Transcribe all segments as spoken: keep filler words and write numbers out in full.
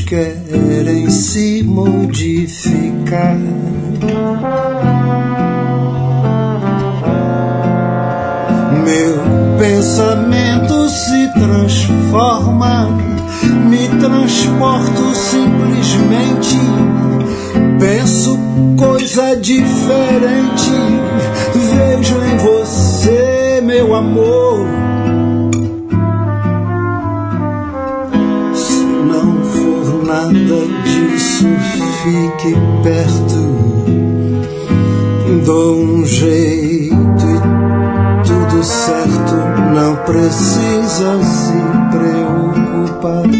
querem se modificar. Meu pensamento se transforma, me transporto simplesmente, penso coisa diferente, vejo em você, meu amor. Se não for nada disso, fique perto, dou um jeito e tudo certo, não precisa se preocupar.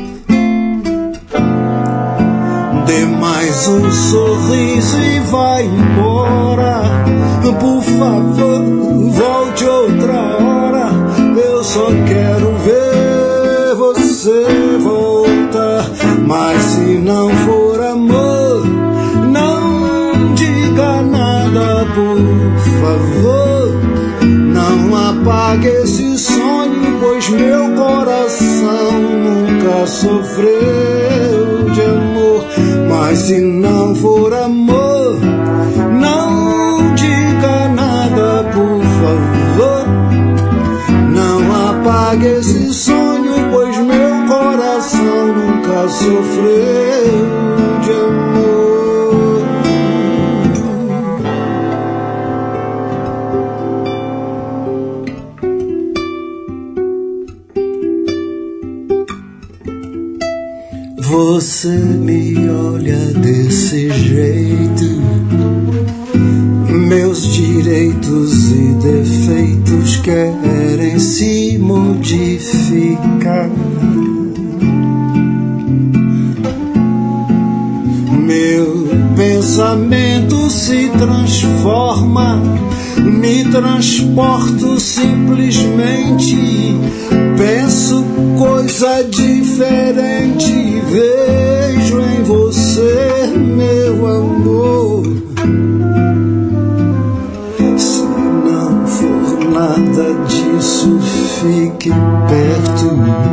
Dê mais um sorriso e vai embora, por favor, volte outra hora. Eu só quero ver você voltar. Mas se não for amor, não diga nada, por favor. Não apague esse sonho, pois meu coração nunca sofreu de amor. Mas se não for amor, não diga nada, por favor. Não apague esse sonho, pois meu coração nunca sofreu de amor. Você me olha desse jeito, meus direitos e defeitos querem se modificar. Meu pensamento se transforma, me transporto simplesmente, penso coisa diferente, vejo em você, meu amor. Se não for nada disso, fique perto,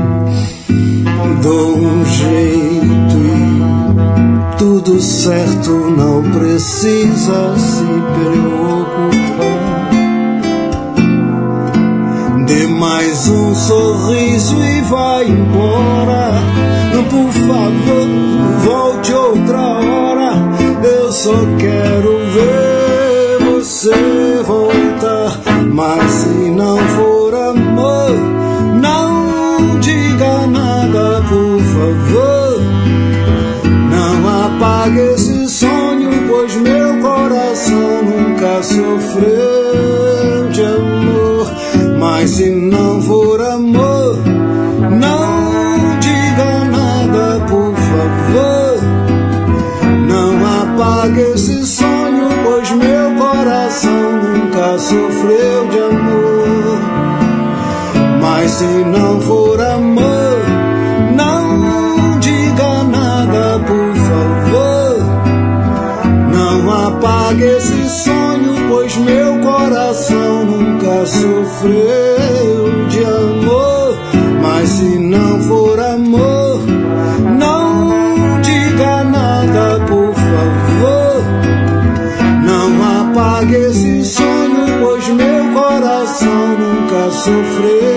dou um jeito e tudo certo, não precisa se preocupar. Dê mais um sorriso e vai embora, por favor, volte outra hora. Eu só quero ver você voltar. Mas se não for amor, não diga nada, por favor. Não apague esse sonho, pois meu coração nunca sofreu de amor. Mas se não for amor, não diga nada, por favor. Não apague esse sonho, pois meu coração nunca sofreu de amor. Mas se não for amor, não diga nada, por favor. Não apague esse sonho, pois meu coração nunca sofreu de amor. Mas se não for amor, não diga nada, por favor. Não apague esse sonho, pois meu coração nunca sofreu